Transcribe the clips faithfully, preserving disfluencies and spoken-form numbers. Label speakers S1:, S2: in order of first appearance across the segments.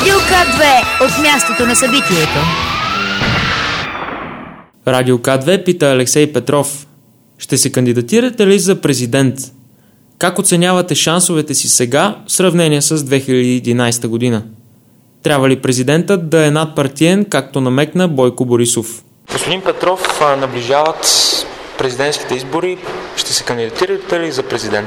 S1: Радио К две от мястото на събитието.
S2: Радио К две пита Алексей Петров: ще се кандидатирате ли за президент? Как оценявате шансовете си сега в сравнение с две хиляди и единадесета година? Трябва ли президентът да е надпартиен, както намекна Бойко Борисов?
S3: Господин Петров, наближават президентските избори. Ще се кандидатирате ли за президент?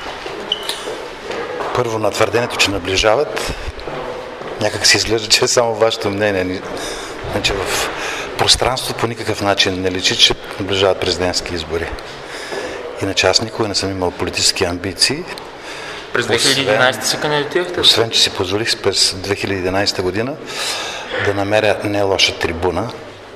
S4: Първо, на твърдението, че наближават, някак си изглежда, че е само вашето мнение. Значи в пространството по никакъв начин не личи, че наближават президентски избори. Иначе аз никога не съм имал политически амбиции.
S3: През две хиляди и единадесета се кандидатирахте?
S4: Освен, че си позволих през две хиляди и единадесета година да намеря не лоша трибуна,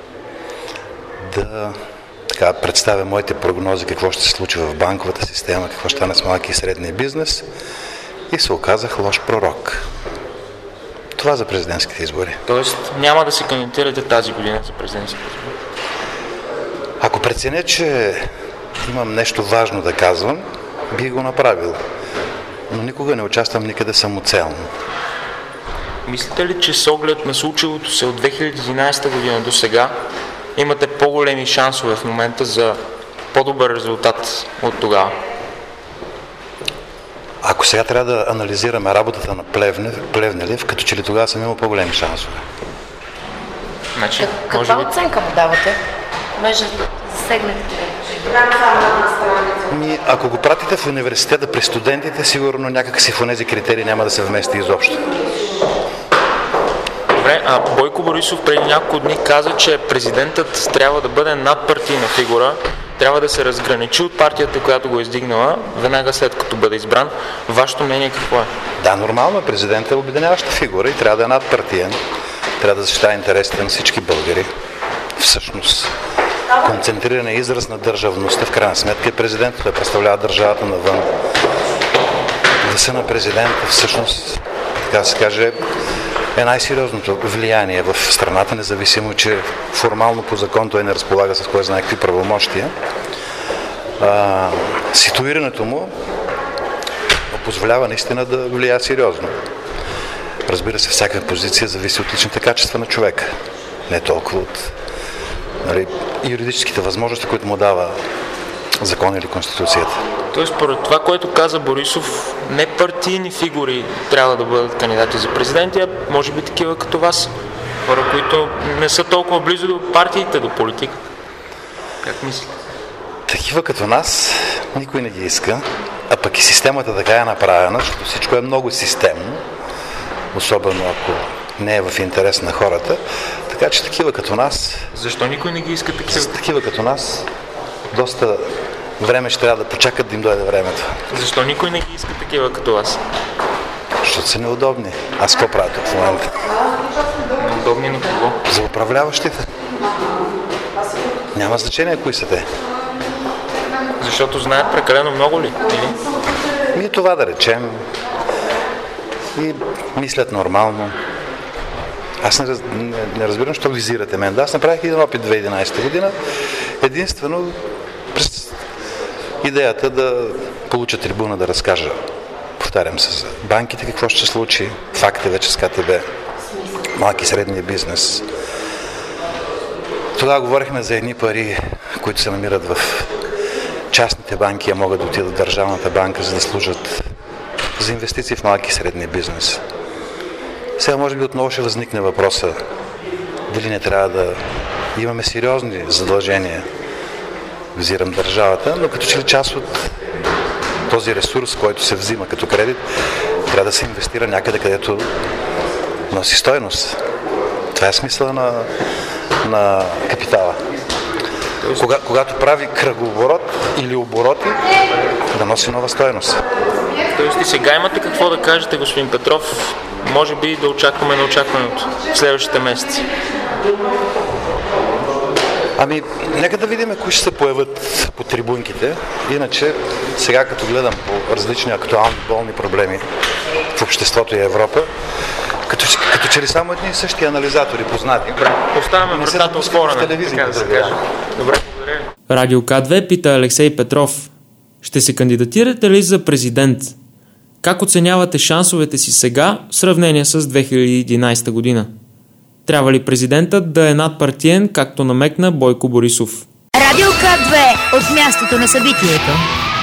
S4: да така, представя моите прогнози какво ще се случи в банковата система, какво ще стане с малки и средния бизнес, и се оказах лош пророк. Това за президентските избори.
S3: Тоест няма да се кандидатирате тази година за президентските избори?
S4: Ако преценя, че имам нещо важно да казвам, бих го направил. Но никога не участвам никъде самоцелно.
S3: Мислите ли, че с оглед на случилото се от две хиляди и единадесета година до сега имате по-големи шансове в момента за по-добър резултат от тогава?
S4: Ако сега трябва да анализираме работата на Плевнелиев, като че ли тогава съм имал по-големи шансове.
S3: Значи,
S5: как, каква би... оценка му давате? Може да засегнете?
S4: Ми, ако го пратите в университета при студентите, сигурно някак си в тези критерии няма да се вмести изобщо.
S3: Добре, а Бойко Борисов преди няколко дни каза, че президентът трябва да бъде надпартийна фигура, трябва да се разграничи от партията, която го е издигнала, веднага след като бъде избран. Вашето мнение какво е?
S4: Да, нормално е. Президентът е обединяваща фигура и трябва да е надпартиен. Трябва да защитава интересите на всички българи. Всъщност, концентриран е израз на държавността. В крайна сметка е президентът, той представлява държавата навън. Гласа на президента всъщност, така да се каже, е най-сериозното влияние в страната, независимо, че формално по закон той не разполага с кой знае какви правомощия. А, ситуирането му позволява наистина да влияе сериозно. Разбира се, всяка позиция зависи от личните качества на човека. Не толкова от, нали, юридическите възможности, които му дава закон или конституцията.
S3: Тоест, според това, което каза Борисов, не партийни фигури трябва да бъдат кандидати за президенти, а може би такива като вас. Хора, които не са толкова близо до партиите, до политика. Как мислите?
S4: Такива като нас никой не ги иска, а пък и системата така е направена, защото всичко е много системно, особено ако не е в интерес на хората. Така че такива като нас...
S3: Защо никой не ги иска такива?
S4: Такива като нас доста време ще трябва да почакат да им дойде времето.
S3: Защо никой не ги иска такива като вас?
S4: Защото са неудобни. Аз какво правя тук в момента?
S3: Неудобни на кого?
S4: За управляващите. Няма значение кои са те.
S3: Защото знаят прекалено много ли? Или?
S4: И това да речем. И мислят нормално. Аз не, раз, не, не разбирам, що визирате мен. Да, аз направих един опит две хиляди и единадесета година. Единствено през идеята да получа трибуна да разкажа, повтарям се, за банките, какво ще се случи, факти вече с КТБ, малки и средния бизнес. Тогава говорихме за едни пари, които се намират в частните банки, а могат да отидат в Държавната банка, за да служат за инвестиции в малки и средния бизнес. Сега може би отново ще възникне въпроса дали не трябва да имаме сериозни задължения, визирам държавата, но като че ли част от този ресурс, който се взима като кредит, трябва да се инвестира някъде, където носи стойност. Това е смисъла на, на капитала. Кога, когато прави кръгооборот или обороти, да носи нова стойност.
S3: Тоест и сега имате какво да кажете, господин Петров, може би да очакваме на очакването в следващите месеци?
S4: Ами, нека да видим кои ще се появят по трибунките. Иначе, сега като гледам по различни актуални болни проблеми в обществото и Европа, като, като че ли само едни и същи анализатори познати.
S3: Оставяме вратата отворена, така да се каже. Добре, благодаря.
S2: Радио К две пита Алексей Петров: ще се кандидатирате ли за президент? Как оценявате шансовете си сега в сравнение с две хиляди и единадесета година? Трябва ли президентът да е надпартиен, както намекна Бойко Борисов?
S1: Радио К две от мястото на събитието.